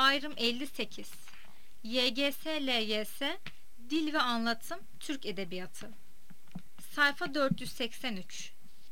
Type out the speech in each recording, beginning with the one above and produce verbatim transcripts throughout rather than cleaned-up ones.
Ayrım elli sekiz. Y G S L Y S Dil ve Anlatım Türk Edebiyatı. Sayfa dört yüz seksen üç.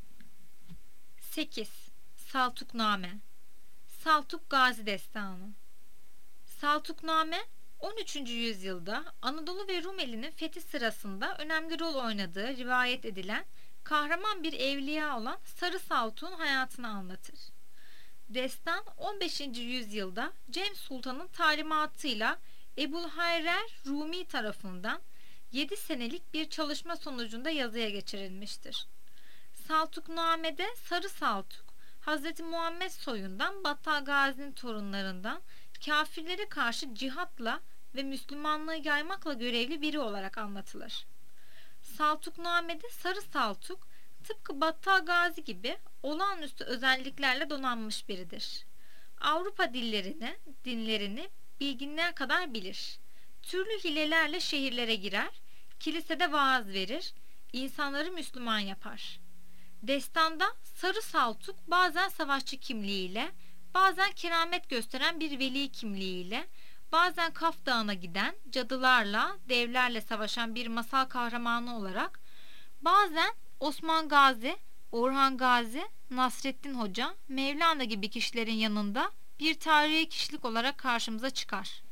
sekiz. Saltukname. Saltuk Gazi Destanı. Saltukname on üçüncü yüzyılda Anadolu ve Rumeli'nin fethi sırasında önemli rol oynadığı rivayet edilen kahraman bir evliya olan Sarı Saltuk'un hayatını anlatır. Destan on beşinci yüzyılda Cem Sultan'ın talimatıyla Ebu'l-Hayrer Rumi tarafından yedi senelik bir çalışma sonucunda yazıya geçirilmiştir. Saltukname'de Sarı Saltuk, Hazreti Muhammed soyundan Battal Gazi'nin torunlarından kafirlere karşı cihatla ve Müslümanlığı yaymakla görevli biri olarak anlatılır. Saltukname'de Sarı Saltuk, tıpkı Battal Gazi gibi olağanüstü özelliklerle donanmış biridir. Avrupa dillerini, dinlerini bilginler kadar bilir. Türlü hilelerle şehirlere girer, kilisede vaaz verir, insanları Müslüman yapar. Destanda Sarı Saltuk bazen savaşçı kimliğiyle, bazen keramet gösteren bir veli kimliğiyle, bazen Kaf Dağı'na giden cadılarla, devlerle savaşan bir masal kahramanı olarak, bazen Osman Gazi, Orhan Gazi, Nasreddin Hoca, Mevlana gibi kişilerin yanında bir tarihi kişilik olarak karşımıza çıkar.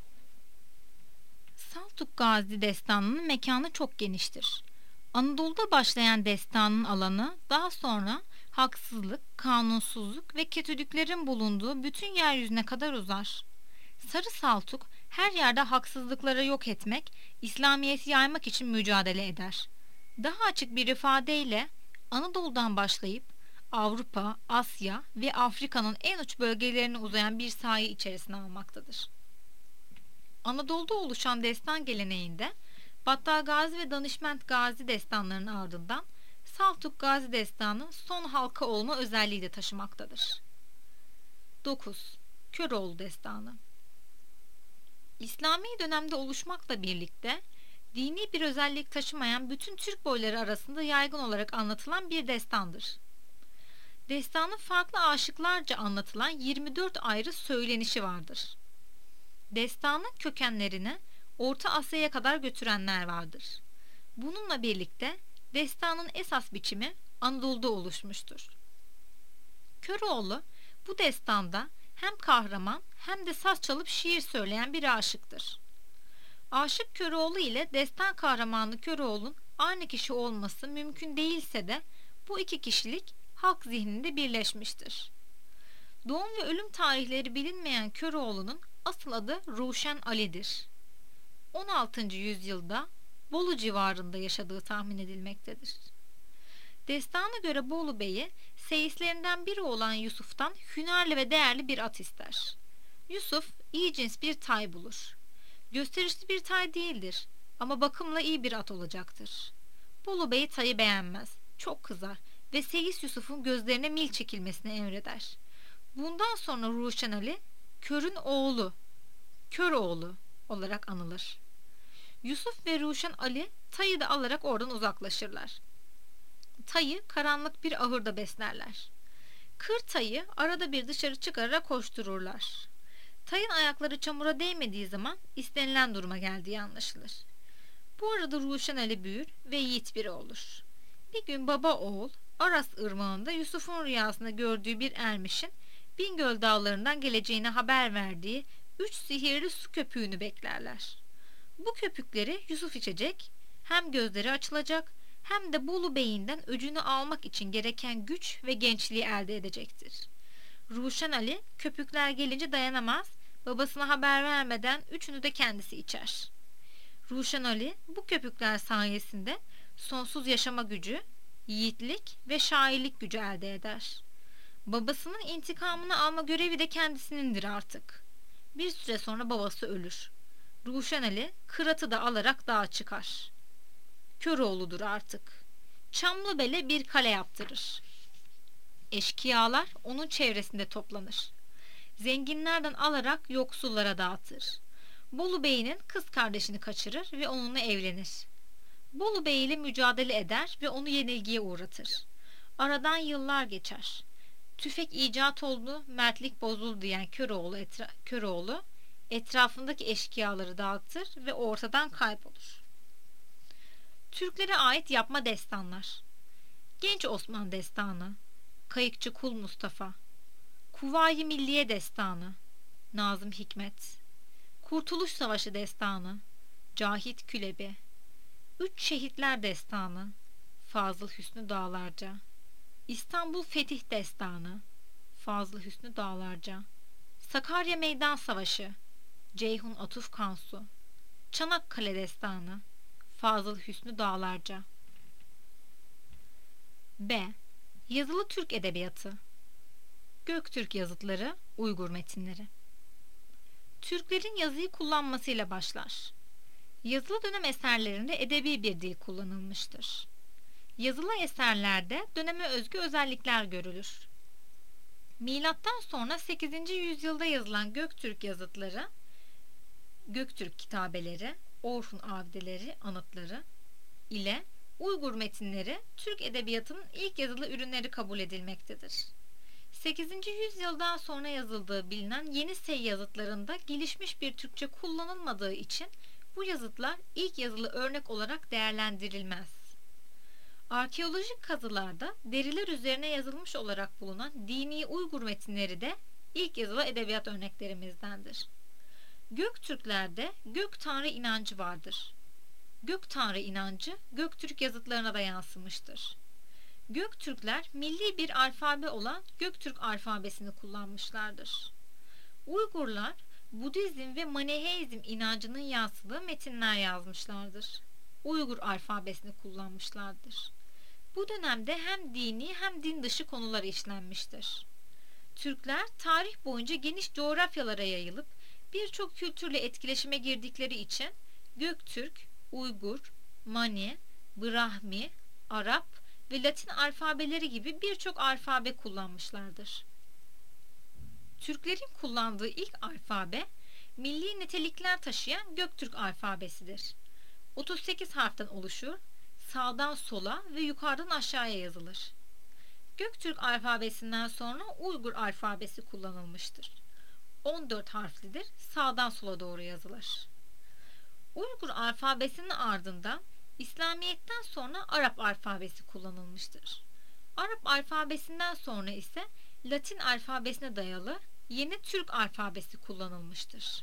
Saltuk Gazi destanının mekanı çok geniştir. Anadolu'da başlayan destanın alanı daha sonra haksızlık, kanunsuzluk ve kötülüklerin bulunduğu bütün yeryüzüne kadar uzar. Sarı Saltuk her yerde haksızlıkları yok etmek, İslamiyet'i yaymak için mücadele eder. Daha açık bir ifadeyle Anadolu'dan başlayıp Avrupa, Asya ve Afrika'nın en uç bölgelerine uzayan bir sahayı içerisine almaktadır. Anadolu'da oluşan destan geleneğinde Battal Gazi ve Danışment Gazi destanlarının ardından Saltuk Gazi destanı son halka olma özelliği de taşımaktadır. dokuz. Köroğlu destanı. İslami dönemde oluşmakla birlikte dini bir özellik taşımayan bütün Türk boyları arasında yaygın olarak anlatılan bir destandır. Destanın farklı aşıklarca anlatılan yirmi dört ayrı söylenişi vardır. Destanın kökenlerini Orta Asya'ya kadar götürenler vardır. Bununla birlikte destanın esas biçimi Anadolu'da oluşmuştur. Köroğlu bu destanda hem kahraman hem de saz çalıp şiir söyleyen bir aşıktır. Aşık Köroğlu ile destan kahramanı Köroğlu'nun aynı kişi olması mümkün değilse de bu iki kişilik halk zihninde birleşmiştir. Doğum ve ölüm tarihleri bilinmeyen Köroğlu'nun asıl adı Ruşen Ali'dir. on altıncı yüzyılda Bolu civarında yaşadığı tahmin edilmektedir. Destana göre Bolu Bey'i seyislerinden biri olan Yusuf'tan hünerli ve değerli bir at ister. Yusuf iyi cins bir tay bulur. Gösterişli bir tay değildir ama bakımla iyi bir at olacaktır. Bolu Bey tayı beğenmez, çok kızar ve seyis Yusuf'un gözlerine mil çekilmesini emreder. Bundan sonra Ruşen Ali, Kör'ün oğlu, Köroğlu olarak anılır. Yusuf ve Ruşen Ali tayı da alarak oradan uzaklaşırlar. Tayı karanlık bir ahırda beslerler. Kır tayı arada bir dışarı çıkararak koştururlar. Tayın ayakları çamura değmediği zaman istenilen duruma geldiği anlaşılır. Bu arada Ruşen Ali büyür ve yiğit biri olur. Bir gün baba oğul Aras ırmağında Yusuf'un rüyasında gördüğü bir ermişin Bingöl dağlarından geleceğine haber verdiği üç sihirli su köpüğünü beklerler. Bu köpükleri Yusuf içecek, hem gözleri açılacak hem de Bolu Bey'inden öcünü almak için gereken güç ve gençliği elde edecektir. Ruşen Ali köpükler gelince dayanamaz, babasına haber vermeden üçünü de kendisi içer. Ruşen Ali bu köpükler sayesinde sonsuz yaşama gücü, yiğitlik ve şairlik gücü elde eder. Babasının intikamını alma görevi de kendisinindir artık. Bir süre sonra babası ölür. Ruşen Ali kıratı da alarak dağa çıkar. Köroğlu'dur artık. Çamlıbel'e bir kale yaptırır. Eşkıyalar onun çevresinde toplanır. Zenginlerden alarak yoksullara dağıtır. Bolu Bey'inin kız kardeşini kaçırır ve onunla evlenir. Bolu Bey ile mücadele eder ve onu yenilgiye uğratır. Aradan yıllar geçer. Tüfek icat oldu, mertlik bozuldu diyen Köroğlu, etra- Köroğlu etrafındaki eşkıyaları dağıtır ve ortadan kaybolur. Türklere ait yapma destanlar: Genç Osman Destanı, Kayıkçı Kul Mustafa, Kuvayi Milliye Destanı, Nazım Hikmet, Kurtuluş Savaşı Destanı, Cahit Külebi, Üç Şehitler Destanı, Fazıl Hüsnü Dağlarca, İstanbul Fetih Destanı, Fazıl Hüsnü Dağlarca, Sakarya Meydan Savaşı, Ceyhun Atuf Kansu, Çanakkale Destanı, Fazıl Hüsnü Dağlarca. B. Yazılı Türk Edebiyatı: Göktürk Yazıtları, Uygur Metinleri. Türklerin yazıyı kullanmasıyla başlar. Yazılı dönem eserlerinde edebi bir dil kullanılmıştır. Yazılı eserlerde döneme özgü özellikler görülür. Milattan sonra sekizinci yüzyılda yazılan Göktürk yazıtları, Göktürk kitabeleri, Orhun abideleri, anıtları ile Uygur metinleri Türk edebiyatının ilk yazılı ürünleri kabul edilmektedir. sekizinci yüzyıldan sonra yazıldığı bilinen Yenisey yazıtlarında gelişmiş bir Türkçe kullanılmadığı için bu yazıtlar ilk yazılı örnek olarak değerlendirilmez. Arkeolojik kazılarda deriler üzerine yazılmış olarak bulunan dini Uygur metinleri de ilk yazılı edebiyat örneklerimizdendir. Göktürklerde gök tanrı inancı vardır. Gök tanrı inancı Göktürk yazıtlarına da yansımıştır. Göktürkler milli bir alfabe olan Göktürk alfabesini kullanmışlardır. Uygurlar Budizm ve Maniheizm inancının yansıdığı metinler yazmışlardır. Uygur alfabesini kullanmışlardır. Bu dönemde hem dini hem din dışı konular işlenmiştir. Türkler tarih boyunca geniş coğrafyalara yayılıp birçok kültürle etkileşime girdikleri için Göktürk, Uygur, Mani, Brahmi, Arap ve Latin alfabeleri gibi birçok alfabe kullanmışlardır. Türklerin kullandığı ilk alfabe, milli nitelikler taşıyan Göktürk alfabesidir. otuz sekiz harften oluşur, sağdan sola ve yukarıdan aşağıya yazılır. Göktürk alfabesinden sonra Uygur alfabesi kullanılmıştır. on dört harflidir, sağdan sola doğru yazılır. Uygur alfabesinin ardından İslamiyet'ten sonra Arap alfabesi kullanılmıştır. Arap alfabesinden sonra ise Latin alfabesine dayalı yeni Türk alfabesi kullanılmıştır.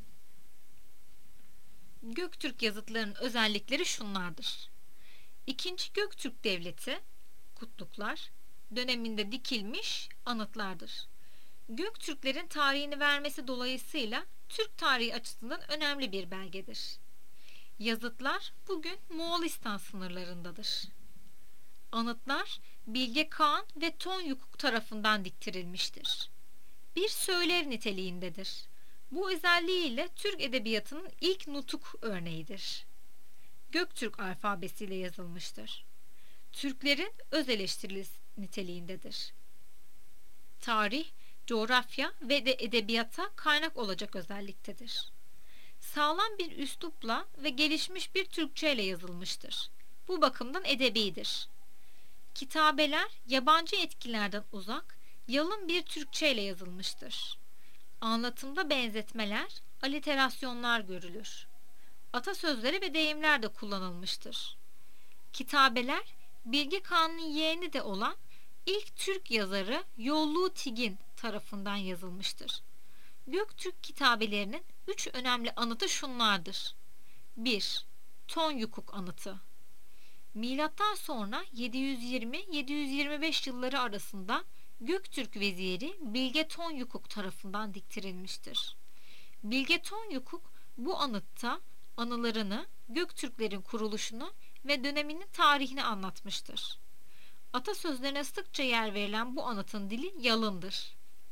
Göktürk yazıtlarının özellikleri şunlardır. İkinci Göktürk Devleti, Kutluklar, döneminde dikilmiş anıtlardır. Göktürklerin tarihini vermesi dolayısıyla Türk tarihi açısından önemli bir belgedir. Yazıtlar bugün Moğolistan sınırlarındadır. Anıtlar Bilge Kağan ve Tonyukuk tarafından diktirilmiştir. Bir söylev niteliğindedir. Bu özelliğiyle Türk edebiyatının ilk nutuk örneğidir. Göktürk alfabesiyle yazılmıştır. Türklerin öz eleştirisi niteliğindedir. Tarih, coğrafya ve de edebiyata kaynak olacak özelliktedir. Sağlam bir üslupla ve gelişmiş bir Türkçe ile yazılmıştır. Bu bakımdan edebidir. Kitabeler yabancı etkilerden uzak, yalın bir Türkçe ile yazılmıştır. Anlatımda benzetmeler, aliterasyonlar görülür. Atasözleri ve deyimler de kullanılmıştır. Kitabeler, Bilge Kağan'ın yeğeni de olan ilk Türk yazarı Yollu Tigin tarafından yazılmıştır. Göktürk kitabelerinin üç önemli anıtı şunlardır. bir. Tonyukuk anıtı. Milattan sonra yedi yüz yirmi yedi yüz yirmi beş yılları arasında Göktürk veziri Bilge Tonyukuk tarafından diktirilmiştir. Bilge Tonyukuk bu anıtta anılarını, Göktürklerin kuruluşunu ve döneminin tarihini anlatmıştır. Atasözlerine sıkça yer verilen bu anıtın dili yalındır.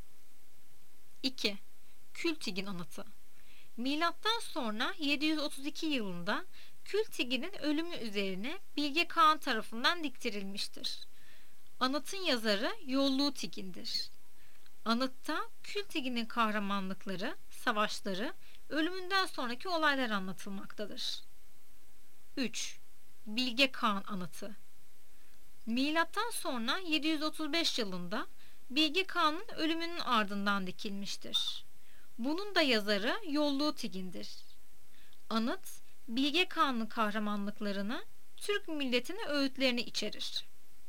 iki. Kültigin anıtı. Milattan sonra yedi yüz otuz iki yılında Kültigin'in ölümü üzerine Bilge Kağan tarafından diktirilmiştir. Anıtın yazarı Yollu Tigin'dir. Anıtta Kültigin'in kahramanlıkları, savaşları, ölümünden sonraki olaylar anlatılmaktadır. üç. Bilge Kağan anıtı. Milattan sonra yedi yüz otuz beş yılında Bilge Kağan'ın ölümünün ardından dikilmiştir. Bunun da yazarı Yollu Tigin'dir. Anıt, Bilge Kağan'ın kahramanlıklarını, Türk milletine öğütlerini içerir.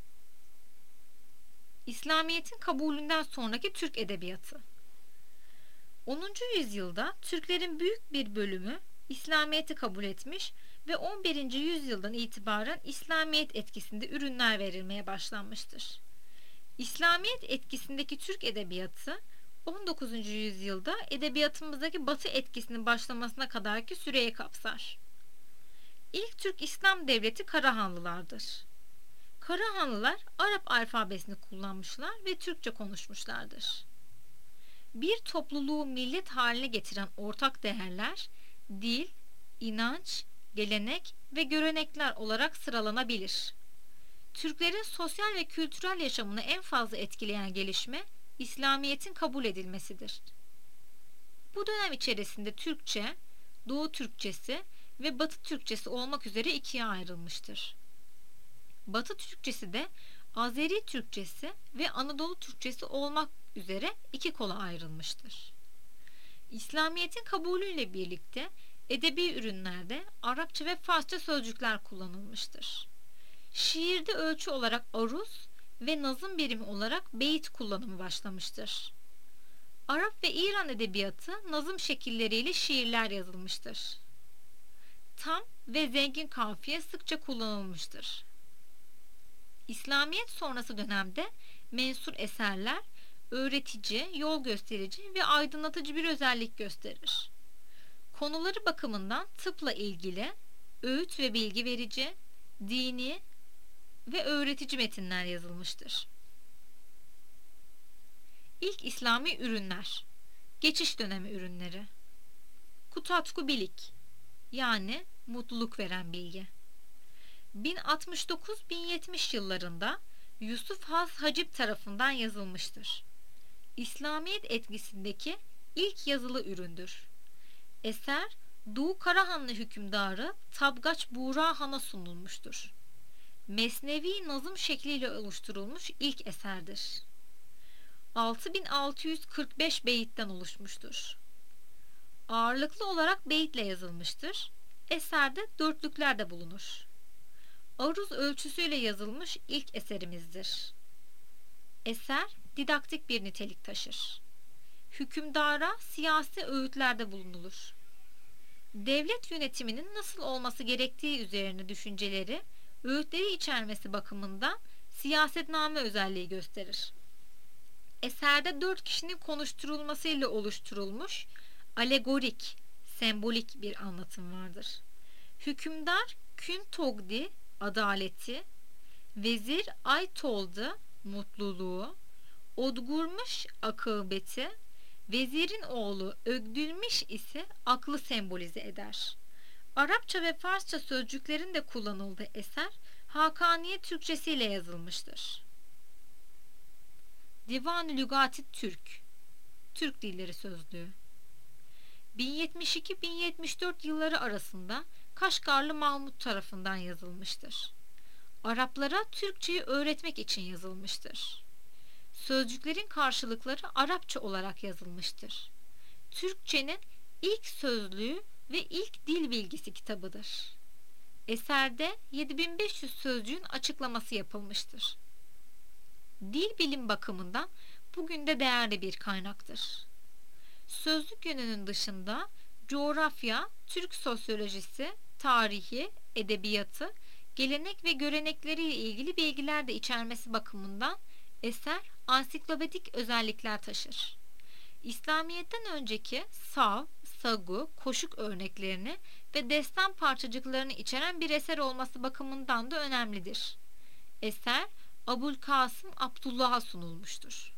İslamiyet'in kabulünden sonraki Türk edebiyatı. onuncu yüzyılda Türklerin büyük bir bölümü İslamiyet'i kabul etmiş ve on birinci yüzyıldan itibaren İslamiyet etkisinde ürünler verilmeye başlanmıştır. İslamiyet etkisindeki Türk edebiyatı on dokuzuncu yüzyılda edebiyatımızdaki Batı etkisinin başlamasına kadarki süreyi kapsar. İlk Türk İslam devleti Karahanlılardır. Karahanlılar Arap alfabesini kullanmışlar ve Türkçe konuşmuşlardır. Bir topluluğu millet haline getiren ortak değerler, dil, inanç, gelenek ve görenekler olarak sıralanabilir. Türklerin sosyal ve kültürel yaşamını en fazla etkileyen gelişme, İslamiyet'in kabul edilmesidir. Bu dönem içerisinde Türkçe, Doğu Türkçesi ve Batı Türkçesi olmak üzere ikiye ayrılmıştır. Batı Türkçesi de Azeri Türkçesi ve Anadolu Türkçesi olmak üzere iki kola ayrılmıştır. İslamiyet'in kabulüyle birlikte edebi ürünlerde Arapça ve Farsça sözcükler kullanılmıştır. Şiirde ölçü olarak aruz ve nazım birimi olarak beyit kullanımı başlamıştır. Arap ve İran edebiyatı nazım şekilleriyle şiirler yazılmıştır. Tam ve zengin kafiye sıkça kullanılmıştır. İslamiyet sonrası dönemde mensur eserler öğretici, yol gösterici ve aydınlatıcı bir özellik gösterir. Konuları bakımından tıpla ilgili, öğüt ve bilgi verici, dini ve öğretici metinler yazılmıştır. İlk İslami ürünler, geçiş dönemi ürünleri. Kutatku Bilik, yani mutluluk veren bilgi. bin altmış dokuz bin yetmiş yıllarında Yusuf Has Hacip tarafından yazılmıştır. İslamiyet etkisindeki ilk yazılı üründür. Eser, Doğu Karahanlı hükümdarı Tabgaç Buğra Han'a sunulmuştur. Mesnevi nazım şekliyle oluşturulmuş ilk eserdir. altı bin altı yüz kırk beş beyitten oluşmuştur. Ağırlıklı olarak beyitle yazılmıştır. Eserde dörtlükler de bulunur. Aruz ölçüsüyle yazılmış ilk eserimizdir. Eser didaktik bir nitelik taşır. Hükümdara siyasi öğütlerde bulunulur. Devlet yönetiminin nasıl olması gerektiği üzerine düşünceleri, öğütleri içermesi bakımından siyasetname özelliği gösterir. Eserde dört kişinin konuşturulmasıyla oluşturulmuş alegorik, sembolik bir anlatım vardır. Hükümdar Kün Togdi adaleti, vezir Ay Toldu mutluluğu, Odgurmuş akıbeti, vezirin oğlu Ögdülmiş ise aklı sembolize eder. Arapça ve Farsça sözcüklerin de kullanıldığı eser Hakaniye Türkçesiyle yazılmıştır. Divan-ı Lügati Türk, Türk Dilleri Sözlüğü. bin yetmiş iki bin yetmiş dört yılları arasında Kaşgarlı Mahmut tarafından yazılmıştır. Araplara Türkçeyi öğretmek için yazılmıştır. Sözcüklerin karşılıkları Arapça olarak yazılmıştır. Türkçenin ilk sözlüğü ve ilk dil bilgisi kitabıdır. Eserde yedi bin beş yüz sözcüğün açıklaması yapılmıştır. Dil bilim bakımından bugün de değerli bir kaynaktır. Sözlük yönünün dışında coğrafya, Türk sosyolojisi, tarihi, edebiyatı, gelenek ve görenekleriyle ilgili bilgiler de içermesi bakımından eser ansiklopedik özellikler taşır. İslamiyet'ten önceki sav, sagu, koşuk örneklerini ve destan parçacıklarını içeren bir eser olması bakımından da önemlidir. Eser Abulkasım Abdullah'a sunulmuştur.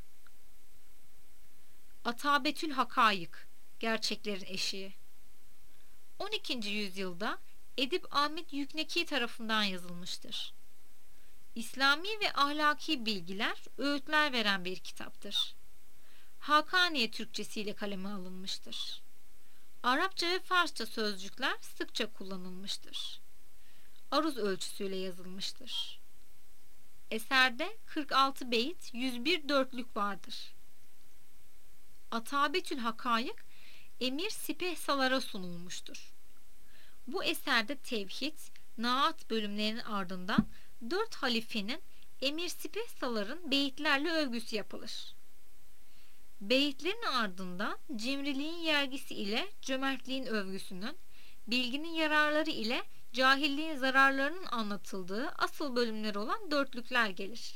Atabetül Hakayık, gerçeklerin eşiği. on ikinci yüzyılda Edip Ahmet Yükneki tarafından yazılmıştır. İslami ve ahlaki bilgiler, öğütler veren bir kitaptır. Hakaniye Türkçesiyle kaleme alınmıştır. Arapça ve Farsça sözcükler sıkça kullanılmıştır. Aruz ölçüsüyle yazılmıştır. Eserde kırk altı beyit, yüz bir dörtlük vardır. Atabetül Hakayık emir sipehsalara sunulmuştur. Bu eserde tevhid, naat bölümlerinin ardından dört halifenin emir sipehsaların beyitlerle övgüsü yapılır. Beyitlerin ardından cimriliğin yergisi ile cömertliğin övgüsünün, bilginin yararları ile cahilliğin zararlarının anlatıldığı asıl bölümler olan dörtlükler gelir.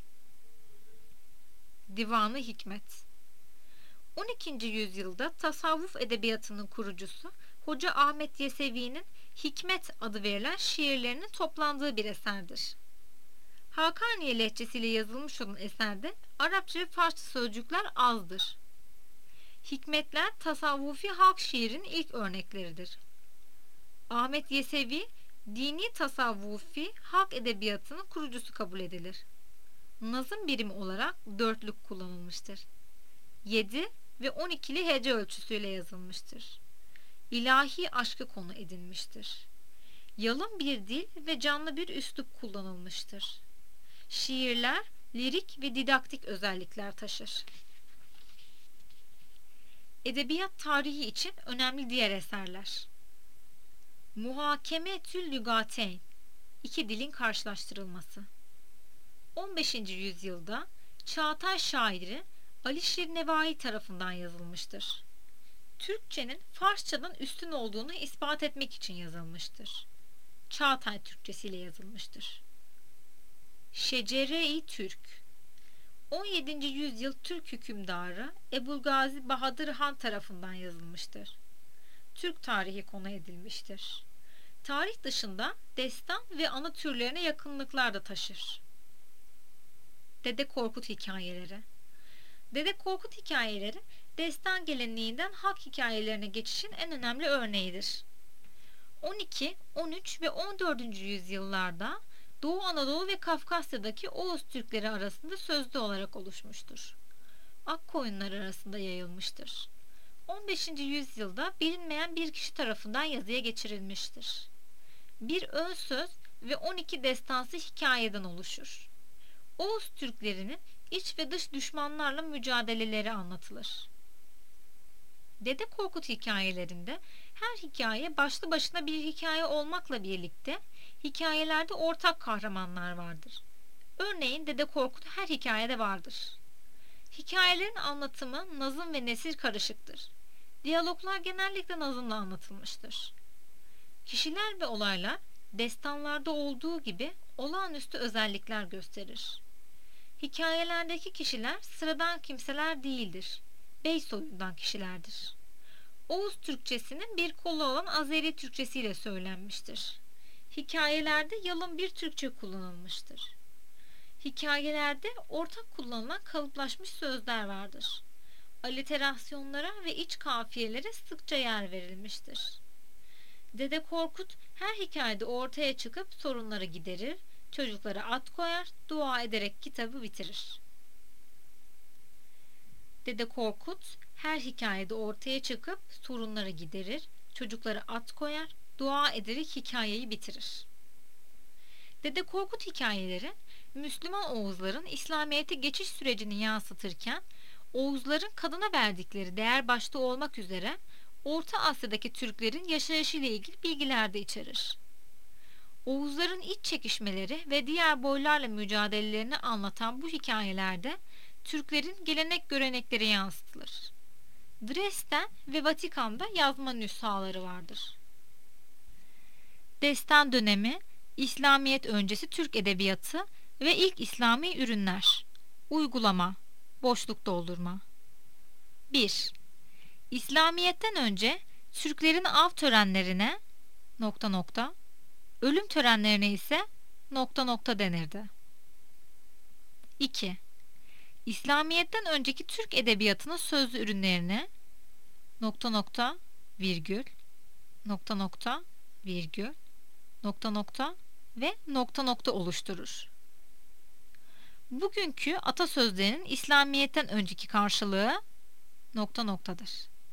Divan-ı Hikmet. on ikinci yüzyılda tasavvuf edebiyatının kurucusu Hoca Ahmet Yesevi'nin Hikmet adı verilen şiirlerinin toplandığı bir eserdir. Hakaniye lehçesiyle yazılmış olan eserde Arapça ve Farsça sözcükler azdır. Hikmetler tasavvufi halk şiirinin ilk örnekleridir. Ahmet Yesevi, dini tasavvufi halk edebiyatının kurucusu kabul edilir. Nazım birimi olarak dörtlük kullanılmıştır. yedi ve on ikili hece ölçüsüyle yazılmıştır. İlahi aşkı konu edinmiştir. Yalın bir dil ve canlı bir üslup kullanılmıştır. Şiirler lirik ve didaktik özellikler taşır. Edebiyat tarihi için önemli diğer eserler. Muhakeme-tül Lügateyn, iki dilin karşılaştırılması. on beşinci yüzyılda Çağatay şairi Ali Şir Nevai tarafından yazılmıştır. Türkçenin Farsçadan üstün olduğunu ispat etmek için yazılmıştır. Çağatay Türkçesiyle yazılmıştır. Şecere-i Türk, on yedinci yüzyıl Türk hükümdarı Ebu'l-Gazi Bahadır Han tarafından yazılmıştır. Türk tarihi konu edilmiştir. Tarih dışında destan ve anı türlerine yakınlıklar da taşır. Dede Korkut hikayeleri. Dede Korkut hikayeleri destan geleneğinden halk hikayelerine geçişin en önemli örneğidir. on iki, on üç ve on dördüncü yüzyıllarda Doğu Anadolu ve Kafkasya'daki Oğuz Türkleri arasında sözlü olarak oluşmuştur. Akkoyunlar arasında yayılmıştır. on beşinci yüzyılda bilinmeyen bir kişi tarafından yazıya geçirilmiştir. Bir ön söz ve on iki destansı hikayeden oluşur. Oğuz Türklerinin iç ve dış düşmanlarla mücadeleleri anlatılır. Dede Korkut hikayelerinde her hikaye başlı başına bir hikaye olmakla birlikte hikayelerde ortak kahramanlar vardır. Örneğin Dede Korkut her hikayede vardır. Hikayelerin anlatımı nazım ve nesir karışıktır. Diyaloglar genellikle nazımla anlatılmıştır. Kişiler ve olaylar destanlarda olduğu gibi olağanüstü özellikler gösterir. Hikayelerdeki kişiler sıradan kimseler değildir. Bey soyundan kişilerdir. Oğuz Türkçesinin bir kolu olan Azeri Türkçesiyle söylenmiştir. Hikayelerde yalın bir Türkçe kullanılmıştır. Hikayelerde ortak kullanılan kalıplaşmış sözler vardır. Aliterasyonlara ve iç kafiyelere sıkça yer verilmiştir. Dede Korkut her hikayede ortaya çıkıp sorunları giderir, çocuklara at koyar, dua ederek kitabı bitirir. Dede Korkut her hikayede ortaya çıkıp sorunları giderir, çocuklara at koyar, dua ederek hikayeyi bitirir. Dede Korkut hikayeleri Müslüman Oğuzların İslamiyet'e geçiş sürecini yansıtırken Oğuzların kadına verdikleri değer başta olmak üzere Orta Asya'daki Türklerin yaşayışıyla ilgili bilgiler de içerir. Oğuzların iç çekişmeleri ve diğer boylarla mücadelelerini anlatan bu hikayelerde Türklerin gelenek görenekleri yansıtılır. Dresden ve Vatikan'da yazma nüshaları vardır. Destan dönemi, İslamiyet öncesi Türk edebiyatı ve ilk İslami ürünler. Uygulama, boşluk doldurma. bir. İslamiyet'ten önce Türklerin av törenlerine nokta nokta, ölüm törenlerine ise nokta nokta denirdi. iki. İslamiyet'ten önceki Türk edebiyatının sözlü ürünlerine nokta nokta virgül nokta nokta virgül nokta nokta ve nokta nokta oluşturur. Bugünkü atasözlerinin İslamiyet'ten önceki karşılığı nokta noktadır.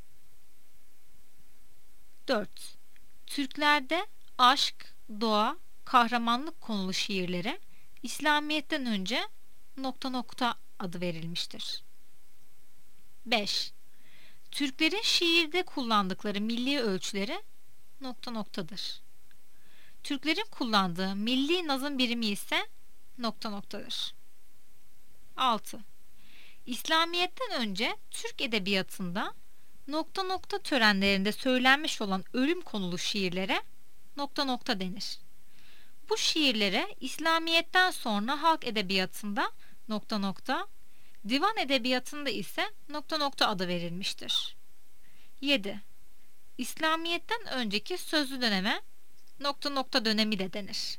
dört. Türklerde aşk, doğa, kahramanlık konulu şiirlere İslamiyet'ten önce nokta nokta adı verilmiştir. beş. Türklerin şiirde kullandıkları milli ölçüleri nokta noktadır. Türklerin kullandığı milli nazım birimi ise nokta noktadır. altı. İslamiyet'ten önce Türk edebiyatında nokta nokta törenlerinde söylenmiş olan ölüm konulu şiirlere nokta nokta denir. Bu şiirlere İslamiyet'ten sonra halk edebiyatında nokta nokta, divan edebiyatında ise nokta nokta adı verilmiştir. yedi. İslamiyet'ten önceki sözlü döneme nokta nokta dönemi de denir.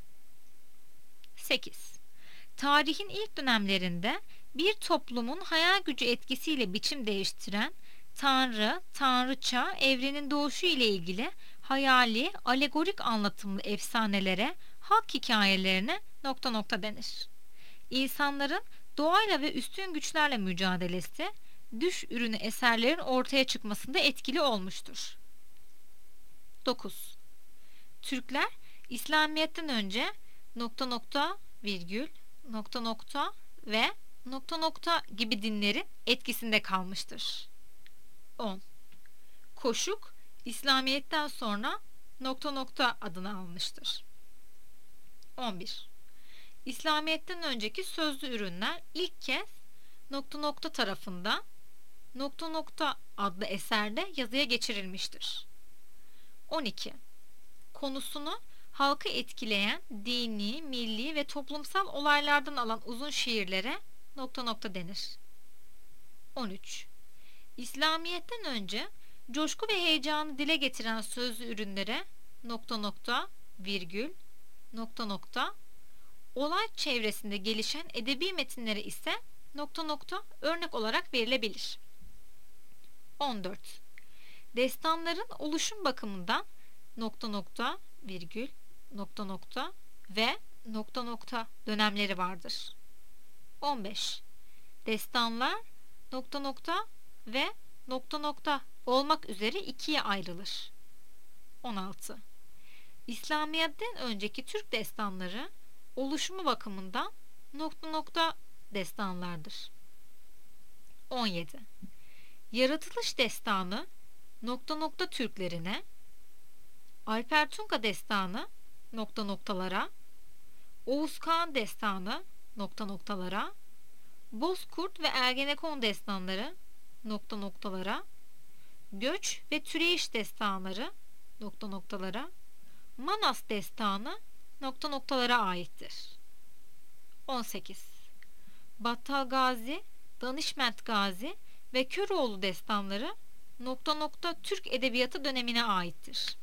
sekiz. Tarihin ilk dönemlerinde bir toplumun hayal gücü etkisiyle biçim değiştiren Tanrı, Tanrıça, evrenin doğuşu ile ilgili hayali, alegorik anlatımlı efsanelere, halk hikayelerine nokta nokta denir. İnsanların doğayla ve üstün güçlerle mücadelesi, düş ürünü eserlerin ortaya çıkmasında etkili olmuştur. dokuz. Türkler İslamiyet'ten önce nokta nokta virgül nokta nokta ve nokta nokta gibi dinlerin etkisinde kalmıştır. on. Koşuk İslamiyet'ten sonra nokta nokta adını almıştır. on bir. İslamiyet'ten önceki sözlü ürünler ilk kez nokta nokta tarafından nokta nokta adlı eserde yazıya geçirilmiştir. on iki. Konusunu halkı etkileyen dini, milli ve toplumsal olaylardan alan uzun şiirlere nokta nokta denir. on üç. İslamiyet'ten önce coşku ve heyecanı dile getiren sözlü ürünlere nokta nokta virgül nokta nokta, olay çevresinde gelişen edebi metinlere ise nokta nokta örnek olarak verilebilir. on dört. Destanların oluşum bakımından nokta nokta virgül nokta nokta ve nokta nokta dönemleri vardır. on beş. Destanlar nokta nokta ve nokta nokta olmak üzere ikiye ayrılır. on altı. İslamiyet'ten önceki Türk destanları oluşumu bakımından nokta nokta destanlardır. on yedi. Yaratılış destanı nokta nokta Türklerine, Alper Tunka destanı nokta noktalara, Oğuz Kağan destanı nokta noktalara, Bozkurt ve Ergenekon destanları nokta noktalara, Göç ve Türeyiş destanları nokta noktalara, Manas destanı nokta noktalara aittir. on sekiz. Battal Gazi, Danişment Gazi ve Köroğlu destanları nokta nokta Türk edebiyatı dönemine aittir.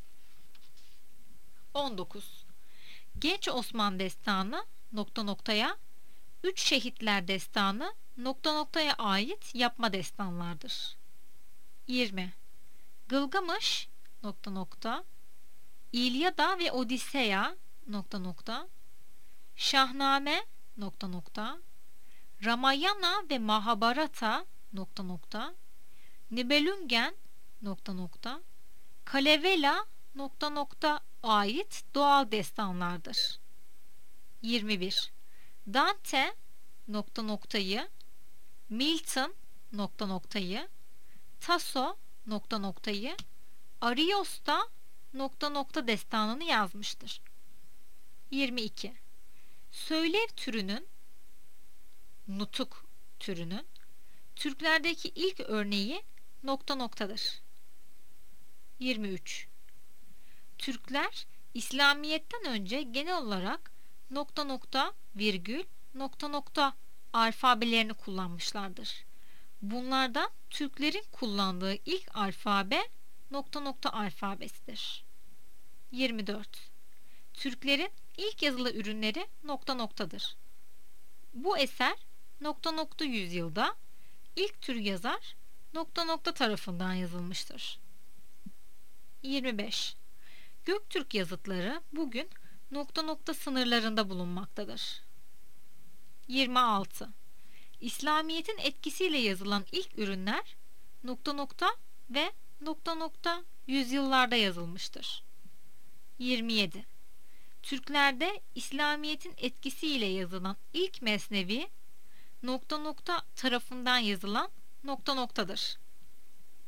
on dokuz. Genç Osman destanı nokta noktaya, Üç Şehitler destanı nokta noktaya ait yapma destanlardır. yirmi. Gılgamış nokta nokta, İlyada ve Odiseya nokta nokta, Şahname nokta nokta, Ramayana ve Mahabharata nokta nokta, Nibelungen nokta nokta, Kalevala nokta nokta ait doğal destanlardır. yirmi bir. Dante nokta noktayı, Milton nokta noktayı, Tasso nokta noktayı, Ariosto nokta nokta destanını yazmıştır. yirmi iki. Söylev türünün, nutuk türünün Türklerdeki ilk örneği nokta noktadır. yirmi üç. Türkler İslamiyet'ten önce genel olarak nokta nokta virgül nokta nokta alfabelerini kullanmışlardır. Bunlardan Türklerin kullandığı ilk alfabe nokta nokta alfabesidir. yirmi dört. Türklerin ilk yazılı ürünleri nokta noktadır. Bu eser nokta nokta yüzyılda ilk tür yazar nokta nokta tarafından yazılmıştır. yirmi beş. Göktürk yazıtları bugün nokta nokta sınırlarında bulunmaktadır. yirmi altı. İslamiyet'in etkisiyle yazılan ilk ürünler nokta nokta ve nokta nokta yüzyıllarda yazılmıştır. yirmi yedi. Türklerde İslamiyet'in etkisiyle yazılan ilk mesnevi nokta nokta tarafından yazılan nokta noktadır.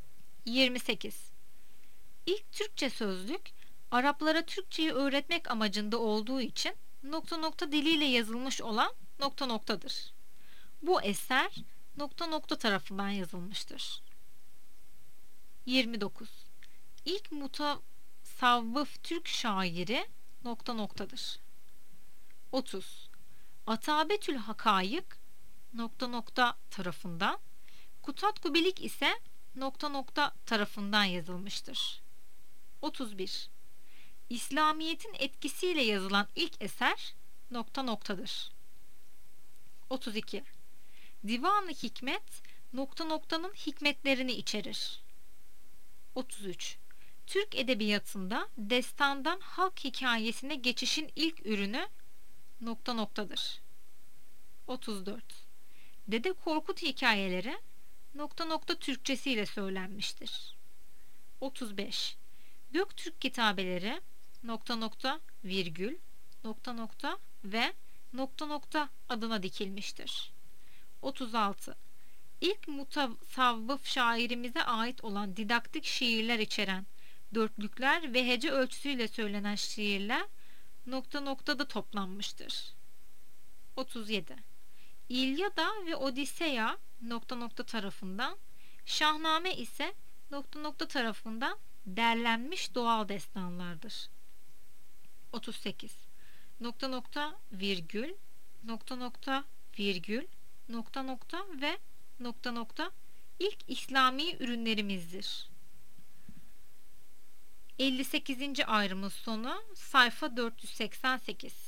yirmi sekiz. İlk Türkçe sözlük Araplara Türkçeyi öğretmek amacında olduğu için nokta nokta diliyle yazılmış olan nokta noktadır. Bu eser nokta nokta tarafından yazılmıştır. yirmi dokuz. İlk mutasavvıf Türk şairi nokta noktadır. otuz. Atabetül Hakayık nokta nokta tarafından, Kutat Kubilik ise nokta nokta tarafından yazılmıştır. otuz bir. İslamiyet'in etkisiyle yazılan ilk eser nokta noktadır. otuz iki. Divan-ı Hikmet nokta noktanın hikmetlerini içerir. otuz üç. Türk edebiyatında destandan halk hikayesine geçişin ilk ürünü nokta noktadır. otuz dört. Dede Korkut hikayeleri nokta nokta Türkçesiyle söylenmiştir. otuz beş. Göktürk kitabeleri nokta nokta virgül nokta nokta ve nokta nokta adına dikilmiştir. otuz altı. İlk mutasavvıf şairimize ait olan didaktik şiirler içeren dörtlükler ve hece ölçüsüyle söylenen şiirler nokta noktada toplanmıştır. otuz yedi. İlyada ve Odiseya nokta nokta tarafından, Şahname ise nokta nokta tarafından derlenmiş doğal destanlardır. otuz sekiz. Nokta nokta virgül nokta nokta virgül nokta nokta ve nokta nokta ilk İslami ürünlerimizdir. elli sekizinci ayrımın sonu sayfa dört yüz seksen sekiz.